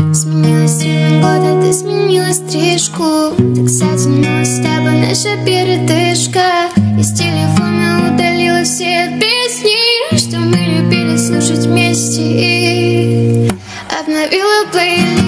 Сменилось время года, ты сменила стрижку. Так затянулась с тобой наша передышка. Из телефона удалила все песни, что мы любили слушать вместе, и обновила плейлист.